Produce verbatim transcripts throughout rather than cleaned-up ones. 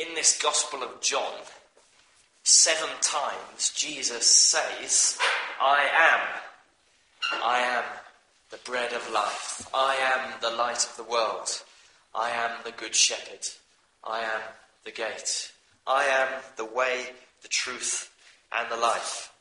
in this Gospel of John, seven times Jesus says, I am. I am the bread of life. I am the light of the world. I am the good shepherd. I am the gate. I am the way, the truth, and the life.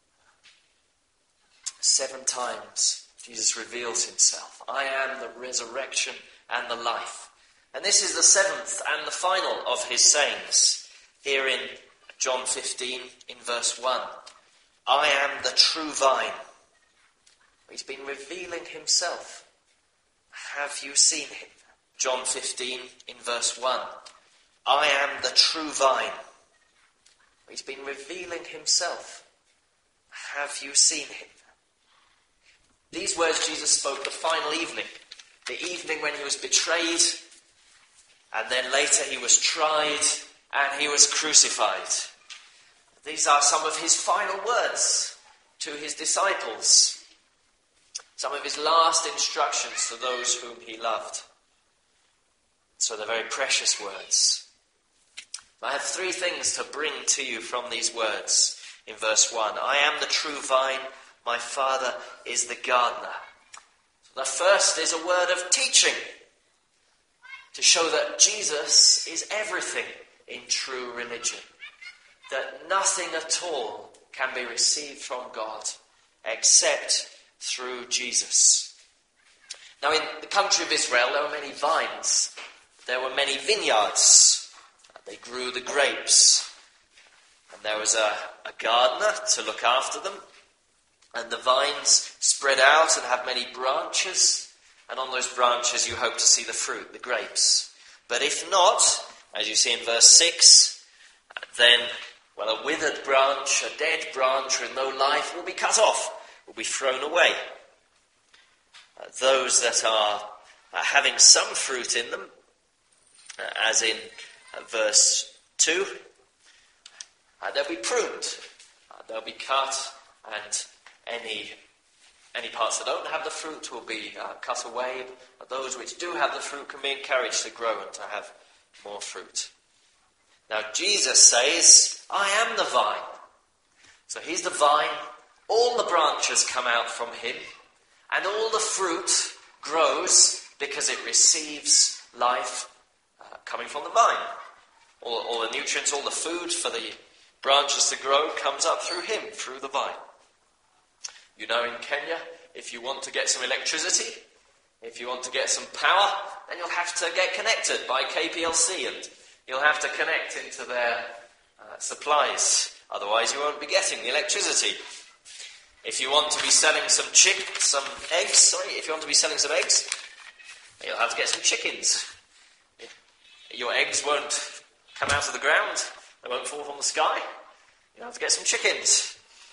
Seven times Jesus reveals himself. I am the resurrection and the life. And this is the seventh and the final of his sayings. Here in John fifteen, in verse one. I am the true vine. He's been revealing himself. Have you seen him? John fifteen, in verse one. I am the true vine. He's been revealing himself. Have you seen him? These words Jesus spoke the final evening. The evening when he was betrayed. And then later he was tried and he was crucified. These are some of his final words to his disciples. Some of his last instructions to those whom he loved. So they're very precious words. I have three things to bring to you from these words in verse one. I am the true vine, my Father is the gardener. The first is a word of teaching to show that Jesus is everything in true religion. That nothing at all can be received from God except through Jesus. Now in the country of Israel there were many vines. There were many vineyards. They grew the grapes. And there was a, a gardener to look after them. And the vines spread out and have many branches. And on those branches you hope to see the fruit, the grapes. But if not, as you see in verse six, then, well, a withered branch, a dead branch with no life will be cut off, will be thrown away. Uh, those that are uh, having some fruit in them, uh, as in uh, verse two, uh, they'll be pruned, uh, they'll be cut, and any any parts that don't have the fruit will be uh, cut away, but those which do have the fruit can be encouraged to grow and to have more fruit. Now Jesus says, I am the vine. So he's the vine, all the branches come out from him, and all the fruit grows because it receives life uh, coming from the vine. All, all the nutrients, all the food for the branches to grow comes up through him, through the vine. You know, in Kenya, if you want to get some electricity, if you want to get some power, then you'll have to get connected by K P L C and you'll have to connect into their uh, supplies. Otherwise you won't be getting the electricity. If you want to be selling some chick, some eggs, sorry, if you want to be selling some eggs, you'll have to get some chickens. Your eggs won't come out of the ground, they won't fall from the sky. You'll have to get some chickens.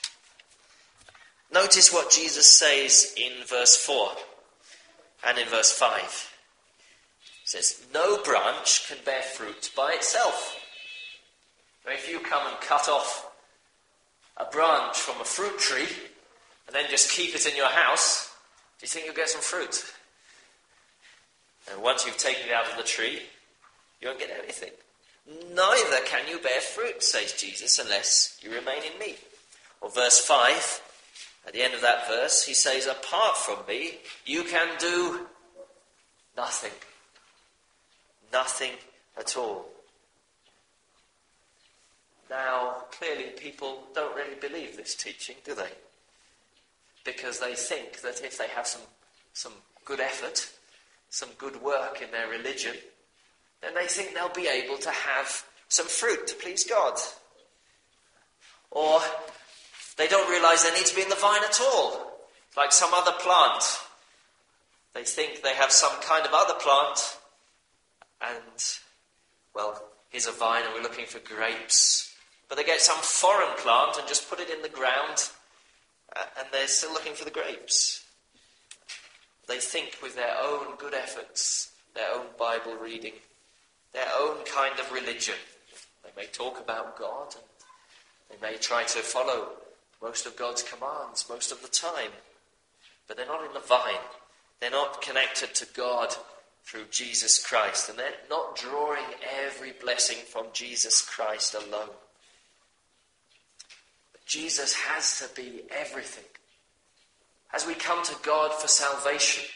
Notice what Jesus says in verse four and in verse five. He says, no branch can bear fruit by itself. Now, if you come and cut off a branch from a fruit tree and then just keep it in your house, do you think you'll get some fruit? And once you've taken it out of the tree, you won't get anything. Neither can you bear fruit, says Jesus, unless you remain in me. Or verse five, at the end of that verse, he says, apart from me, you can do nothing. Nothing at all. Now, clearly people don't really believe this teaching, do they? Because they think that if they have some, some good effort, some good work in their religion, then they think they'll be able to have some fruit to please God. Or they don't realise they need to be in the vine at all, like some other plant. They think they have some kind of other plant, and, well, here's a vine and we're looking for grapes. But they get some foreign plant and just put it in the ground, uh, and they're still looking for the grapes. They think with their own good efforts, their own Bible reading, their own kind of religion. They may talk about God, and they may try to follow most of God's commands most of the time, but they're not in the vine. They're not connected to God through Jesus Christ. And they're not drawing every blessing from Jesus Christ alone. But Jesus has to be everything. As we come to God for salvation,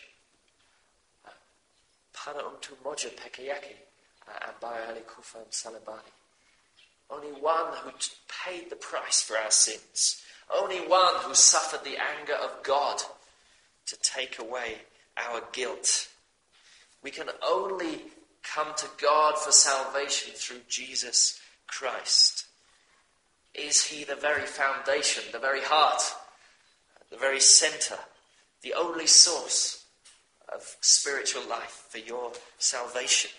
only one who paid the price for our sins, only one who suffered the anger of God to take away our guilt. We can only come to God for salvation through Jesus Christ. Is he the very foundation, the very heart, the very centre, the only source of spiritual life for your salvation?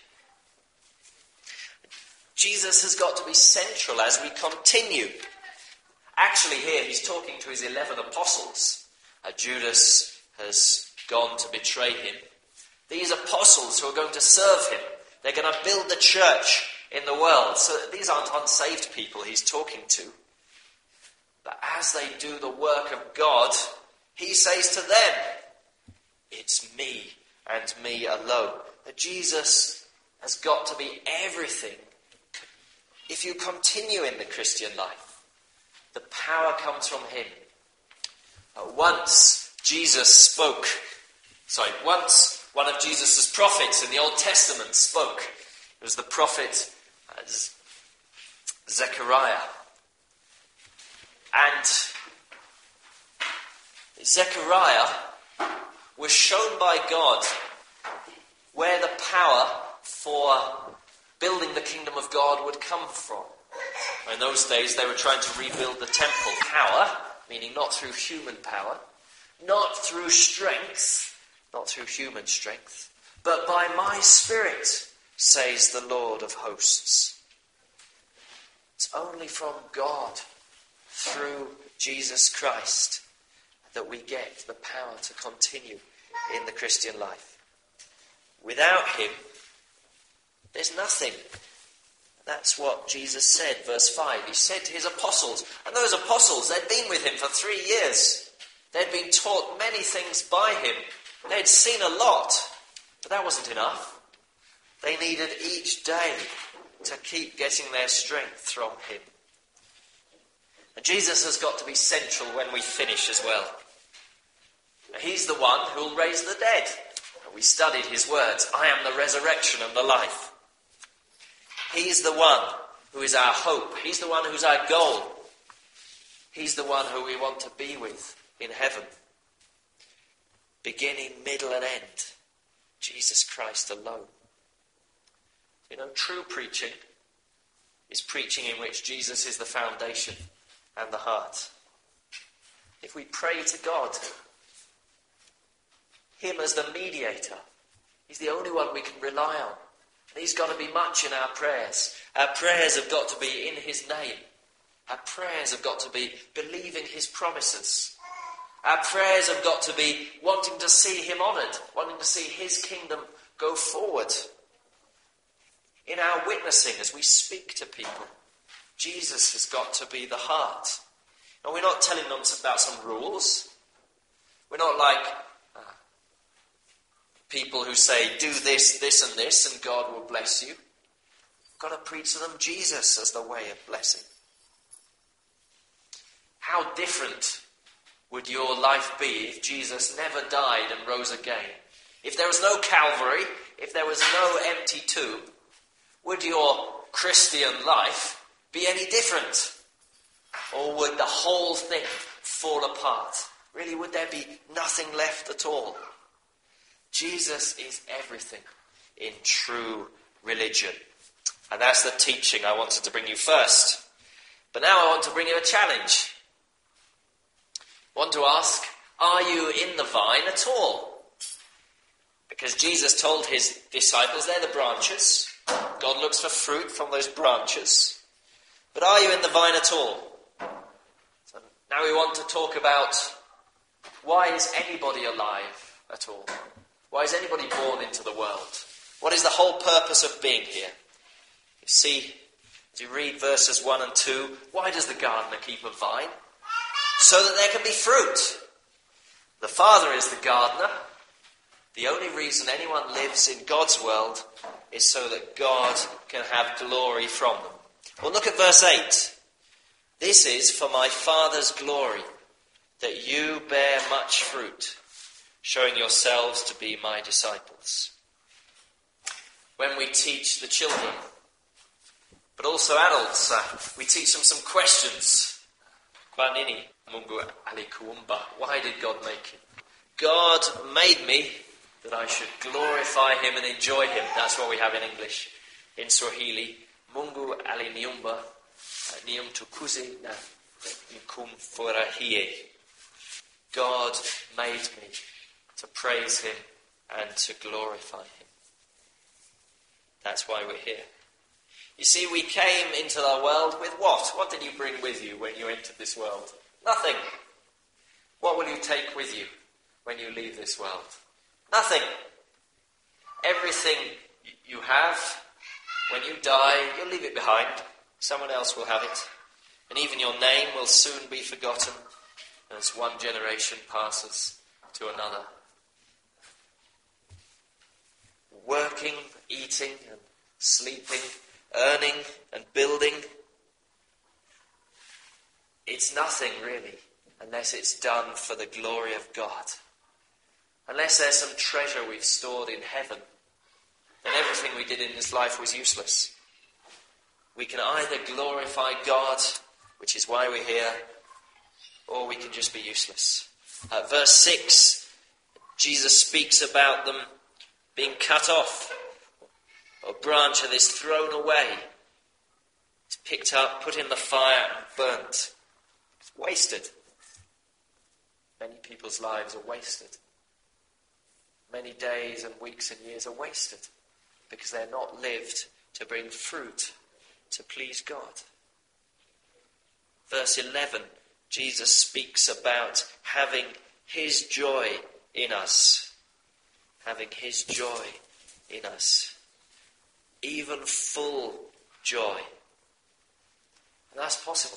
Jesus has got to be central as we continue. Actually here he's talking to his eleven apostles. Uh, Judas has gone to betray him. These apostles who are going to serve him, they're going to build the church in the world. So these aren't unsaved people he's talking to. But as they do the work of God, he says to them, it's me and me alone. That Jesus has got to be everything. If you continue in the Christian life, the power comes from him. Uh, once Jesus spoke, sorry, once one of Jesus' prophets in the Old Testament spoke. It was the prophet uh, Zechariah. And Zechariah was shown by God where the power for building the kingdom of God would come from. In those days they were trying to rebuild the temple. Power, meaning not through human power, not through strength, not through human strength, but by my Spirit, says the Lord of hosts. It's only from God, through Jesus Christ, that we get the power to continue in the Christian life. Without him, there's nothing. That's what Jesus said, verse five. He said to his apostles, and those apostles, they'd been with him for three years. They'd been taught many things by him. They'd seen a lot, but that wasn't enough. They needed each day to keep getting their strength from him. And Jesus has got to be central when we finish as well. He's the one who'll raise the dead. We studied his words, I am the resurrection and the life. He's the one who is our hope. He's the one who's our goal. He's the one who we want to be with in heaven. Beginning, middle and end. Jesus Christ alone. You know, true preaching is preaching in which Jesus is the foundation and the heart. If we pray to God, him as the mediator, he's the only one we can rely on. And he's got to be much in our prayers. Our prayers have got to be in his name. Our prayers have got to be believing his promises. Our prayers have got to be wanting to see him honoured, wanting to see his kingdom go forward. In our witnessing as we speak to people, Jesus has got to be the heart. And we're not telling them about some rules. We're not like uh, people who say, do this, this and this, and God will bless you. We've got to preach to them Jesus as the way of blessing. How different would your life be if Jesus never died and rose again? If there was no Calvary, if there was no empty tomb, would your Christian life be any different? Or would the whole thing fall apart? Really, would there be nothing left at all? Jesus is everything in true religion. And that's the teaching I wanted to bring you first. But now I want to bring you a challenge. I want to ask, are you in the vine at all? Because Jesus told his disciples, they're the branches. God looks for fruit from those branches. But are you in the vine at all? So now we want to talk about, why is anybody alive at all? Why is anybody born into the world? What is the whole purpose of being here? You see, as you read verses one and two, why does the gardener keep a vine? So that there can be fruit. The Father is the gardener. The only reason anyone lives in God's world is so that God can have glory from them. Well, look at verse eight. This is for my Father's glory, that you bear much fruit, showing yourselves to be my disciples. When we teach the children, but also adults, uh, we teach them some questions. Kwanini Mungu alikuumba. Why did God make him? God made me that I should glorify him and enjoy him. That's what we have in English. In Swahili, Mungu aliniumba niumtukuze na nikumfurahie. God made me to praise him and to glorify him. That's why we're here. You see, we came into our world with what? What did you bring with you when you entered this world? Nothing. What will you take with you when you leave this world? Nothing. Everything you have, when you die, you'll leave it behind. Someone else will have it. And even your name will soon be forgotten as one generation passes to another. Working, eating and sleeping, earning and building, it's nothing really unless it's done for the glory of God. Unless there's some treasure we've stored in heaven, then everything we did in this life was useless. We can either glorify God, which is why we're here, or we can just be useless. Uh, verse six, Jesus speaks about them being cut off. A branch that is thrown away. It's picked up, put in the fire and burnt. It's wasted. Many people's lives are wasted. Many days and weeks and years are wasted because they're not lived to bring fruit to please God. Verse eleven, Jesus speaks about having his joy in us. Having his joy in us. Even full joy. And that's possible.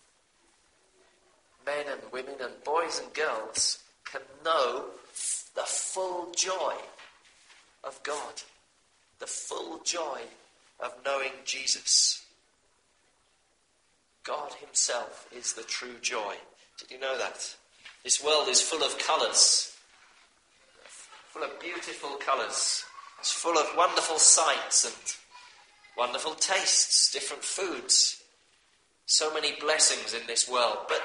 Men and women and boys and girls can know the full joy of God. The full joy of knowing Jesus. God himself is the true joy. Did you know that? This world is full of colours. Full of beautiful colours. It's full of wonderful sights and wonderful tastes, different foods. So many blessings in this world, but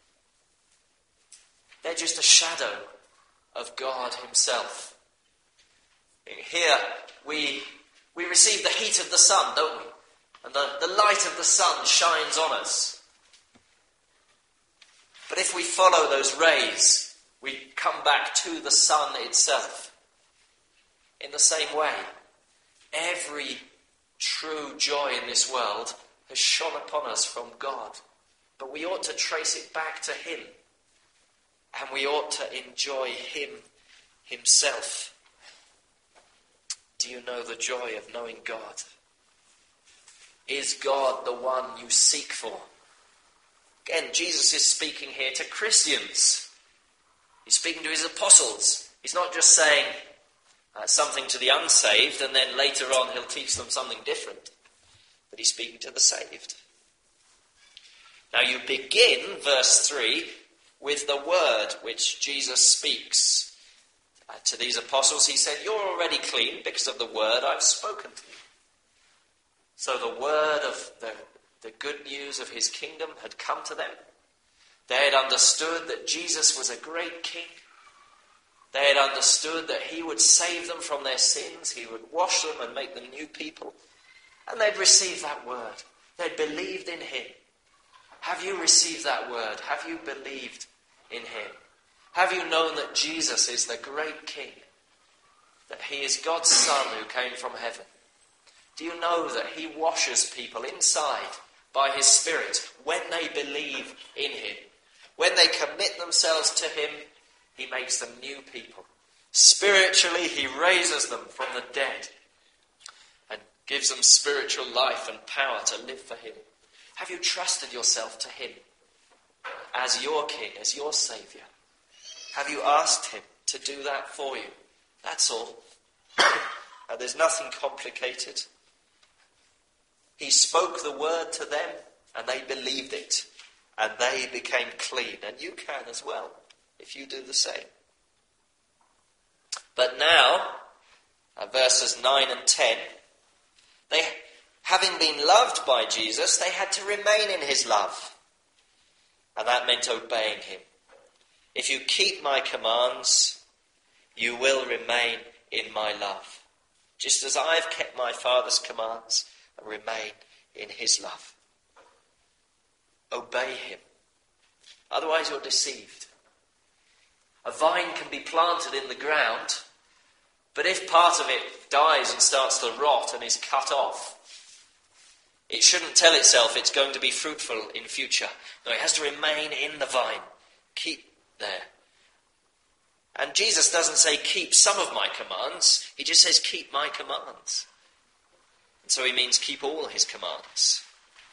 they're just a shadow of God himself. Here we we receive the heat of the sun, don't we? And the, the light of the sun shines on us. But if we follow those rays, we come back to the sun itself. In the same way, every true joy in this world has shone upon us from God. But we ought to trace it back to him. And we ought to enjoy him himself. Do you know the joy of knowing God? Is God the one you seek for? Again, Jesus is speaking here to Christians. He's speaking to his apostles. He's not just saying uh, something to the unsaved and then later on he'll teach them something different. But he's speaking to the saved. Now you begin, verse three, with the word which Jesus speaks. Uh, to these apostles he said, you're already clean because of the word I've spoken to you. So the word of the, the good news of his kingdom had come to them. They had understood that Jesus was a great king. They had understood that he would save them from their sins. He would wash them and make them new people. And they'd received that word. They'd believed in him. Have you received that word? Have you believed in him? Have you known that Jesus is the great king? That he is God's son who came from heaven? Do you know that he washes people inside by his Spirit when they believe in him? When they commit themselves to him, he makes them new people. Spiritually, he raises them from the dead and gives them spiritual life and power to live for him. Have you trusted yourself to him as your king, as your saviour? Have you asked him to do that for you? That's all. And there's nothing complicated. He spoke the word to them, and they believed it. And they became clean. And you can as well, if you do the same. But now, uh, verses nine and ten, they, having been loved by Jesus, they had to remain in his love. And that meant obeying him. If you keep my commands, you will remain in my love, just as I have kept my Father's commands and remain in his love. Obey him. Otherwise you're deceived. A vine can be planted in the ground, but if part of it dies and starts to rot and is cut off, it shouldn't tell itself it's going to be fruitful in future. No, it has to remain in the vine. Keep there. And Jesus doesn't say, keep some of my commands. He just says, keep my commands. And so he means keep all his commands.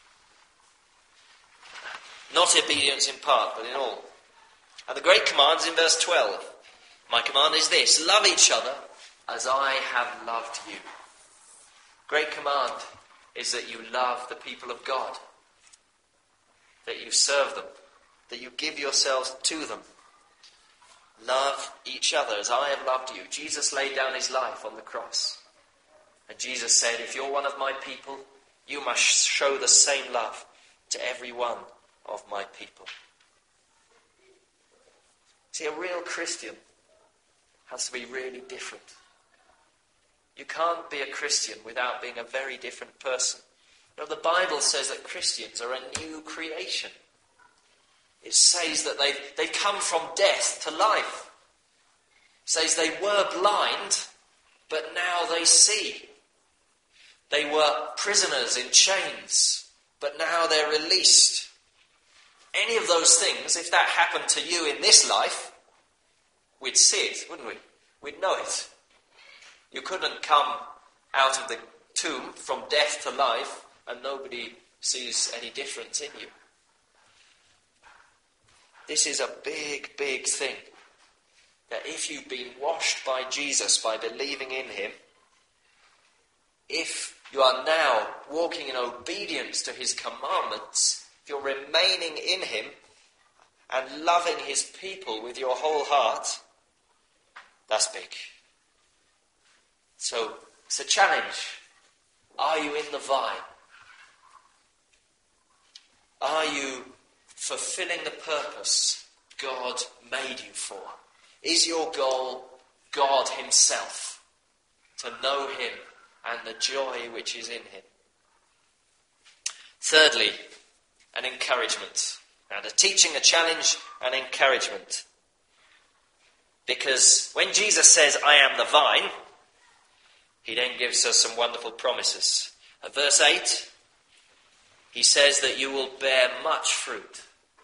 Not obedience in part, but in all. And the great command is in verse twelve. My command is this: love each other as I have loved you. Great command is that you love the people of God. That you serve them. That you give yourselves to them. Love each other as I have loved you. Jesus laid down his life on the cross. And Jesus said, if you're one of my people, you must show the same love to every one of my people. See, a real Christian has to be really different. You can't be a Christian without being a very different person. You know, the Bible says that Christians are a new creation. It says that they've, they've come from death to life. It says they were blind, but now they see. They were prisoners in chains, but now they're released. Any of those things, if that happened to you in this life, we'd see it, wouldn't we? We'd know it. You couldn't come out of the tomb from death to life and nobody sees any difference in you. This is a big, big thing. That if you've been washed by Jesus, by believing in him, if you are now walking in obedience to his commandments, if you're remaining in him and loving his people with your whole heart, that's big. So, it's a challenge. Are you in the vine? Are you fulfilling the purpose God made you for? Is your goal God himself? To know him and the joy which is in him. Thirdly, an encouragement. And a teaching, a challenge, an encouragement. Because when Jesus says, I am the vine, he then gives us some wonderful promises. At verse eight, he says that you will bear much fruit.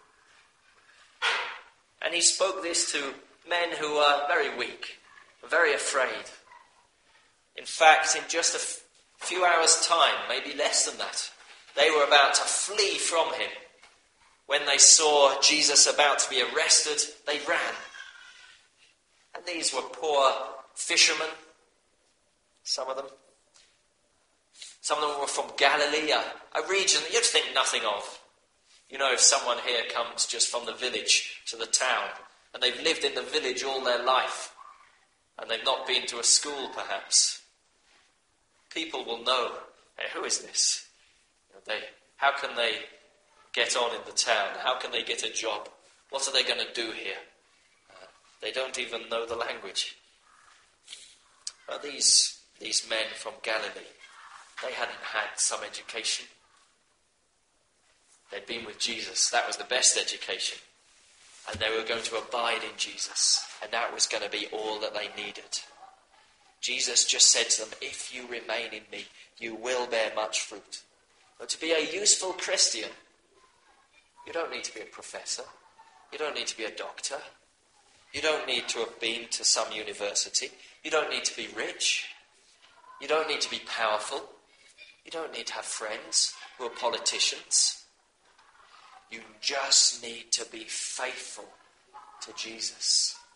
And he spoke this to men who are very weak, very afraid. In fact, in just a f- few hours' time, maybe less than that, they were about to flee from him. When they saw Jesus about to be arrested, they ran. And these were poor fishermen, some of them. Some of them were from Galilee, a, a region that you'd think nothing of. You know, if someone here comes just from the village to the town, and they've lived in the village all their life, and they've not been to a school perhaps, people will know, hey, who is this? You know, they, how can they get on in the town? How can they get a job? What are they going to do here? Uh, they don't even know the language. But these, these men from Galilee, they hadn't had some education. They'd been with Jesus. That was the best education. And they were going to abide in Jesus. And that was going to be all that they needed. Jesus just said to them, if you remain in me, you will bear much fruit. But to be a useful Christian, you don't need to be a professor. You don't need to be a doctor. You don't need to have been to some university. You don't need to be rich. You don't need to be powerful. You don't need to have friends who are politicians. You just need to be faithful to Jesus.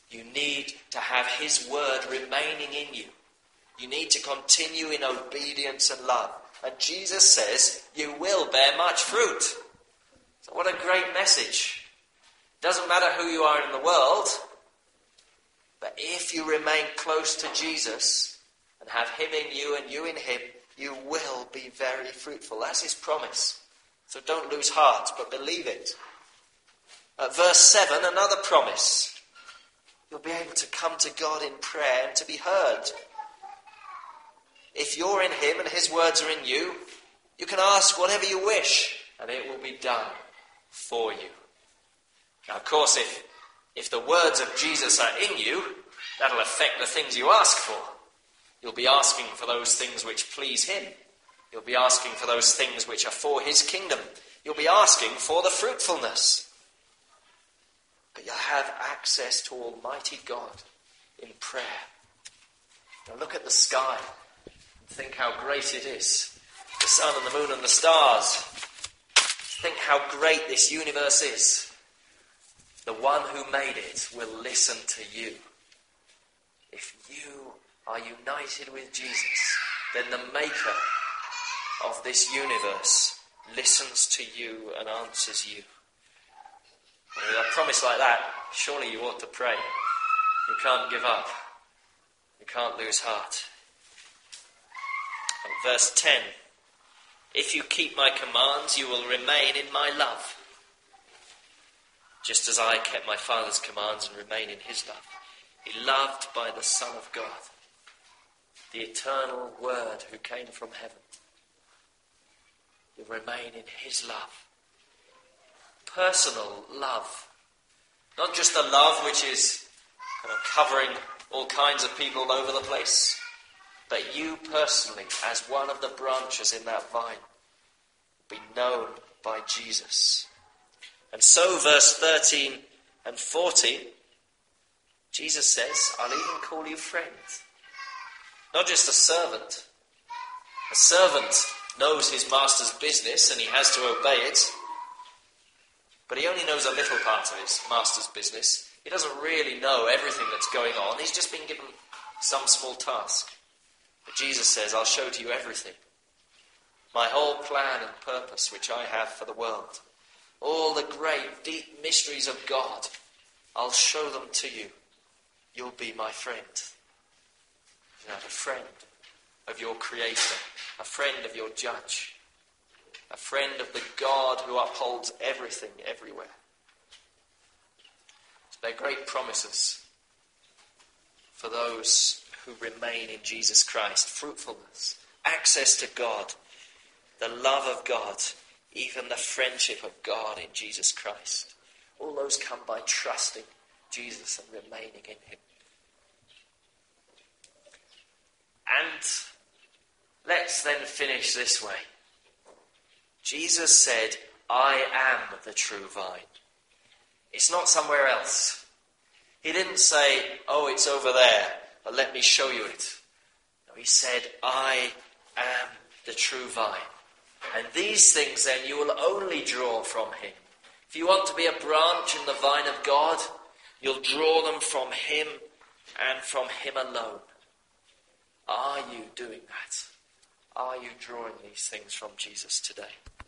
You need to have his word remaining in you. You need to continue in obedience and love. And Jesus says you will bear much fruit. So what a great message. Doesn't matter who you are in the world, but if you remain close to Jesus and have him in you and you in him, you will be very fruitful. That's his promise. So don't lose heart, but believe it. At verse seven, another promise. You'll be able to come to God in prayer and to be heard. If you're in him and his words are in you, you can ask whatever you wish and it will be done for you. Now, of course, if, if the words of Jesus are in you, that'll affect the things you ask for. You'll be asking for those things which please him. You'll be asking for those things which are for his kingdom. You'll be asking for the fruitfulness. But you'll have access to Almighty God in prayer. Now look at the sky and think how great it is. The sun and the moon and the stars. Think how great this universe is. The one who made it will listen to you. If you are united with Jesus, then the maker of this universe listens to you and answers you. And with a promise like that, surely you ought to pray. You can't give up. You can't lose heart. And verse ten. If you keep my commands, you will remain in my love, just as I kept my Father's commands and remain in his love. Beloved by the Son of God, the eternal Word who came from heaven. You remain in his love. Personal love. Not just a love which is kind of covering all kinds of people all over the place, but you personally, as one of the branches in that vine, be known by Jesus. And so, verse thirteen and fourteen, Jesus says, I'll even call you friends. Not just a servant. A servant knows his master's business and he has to obey it. But he only knows a little part of his master's business. He doesn't really know everything that's going on. He's just been given some small task. But Jesus says, I'll show to you everything. My whole plan and purpose which I have for the world. All the great, deep mysteries of God. I'll show them to you. You'll be my friend. You're not a friend of your Creator. A friend of your Judge. A friend of the God who upholds everything everywhere. So they're great promises for those who remain in Jesus Christ. Fruitfulness, access to God, the love of God, even the friendship of God in Jesus Christ. All those come by trusting Jesus and remaining in him. And let's then finish this way. Jesus said, I am the true vine. It's not somewhere else. He didn't say, oh, it's over there, but let me show you it. No, he said, I am the true vine. And these things then you will only draw from him. If you want to be a branch in the vine of God, you'll draw them from him and from him alone. Are you doing that? Are you drawing these things from Jesus today?